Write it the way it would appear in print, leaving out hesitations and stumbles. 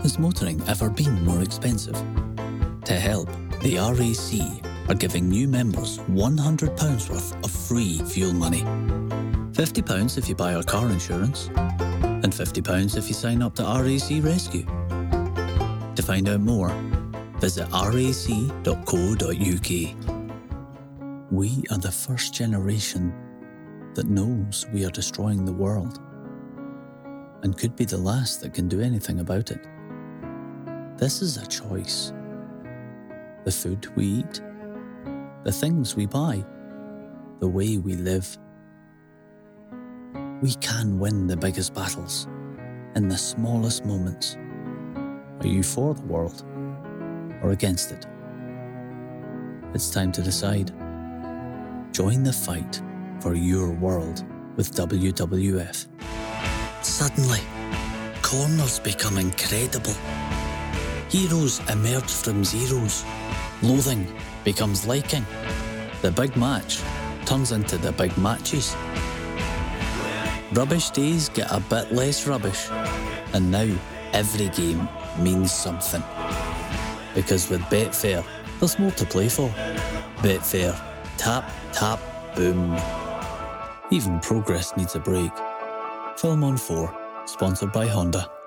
Has motoring ever been more expensive? To help, the RAC are giving new members £100 worth of free fuel money. £50 if you buy our car insurance, and £50 if you sign up to RAC Rescue. To find out more, visit rac.co.uk. We are the first generation that knows we are destroying the world, and could be the last that can do anything about it. This is a choice. The food we eat, the things we buy, the way we live. We can win the biggest battles in the smallest moments. Are you for the world or against it? It's time to decide. Join the fight for your world with WWF. Suddenly, corners become incredible. Heroes emerge from zeros. Loathing becomes liking. The big match turns into the big matches. Rubbish days get a bit less rubbish. And now, every game means something. Because with Betfair, there's more to play for. Betfair. Tap, tap, boom. Even progress needs a break. Film on 4, sponsored by Honda.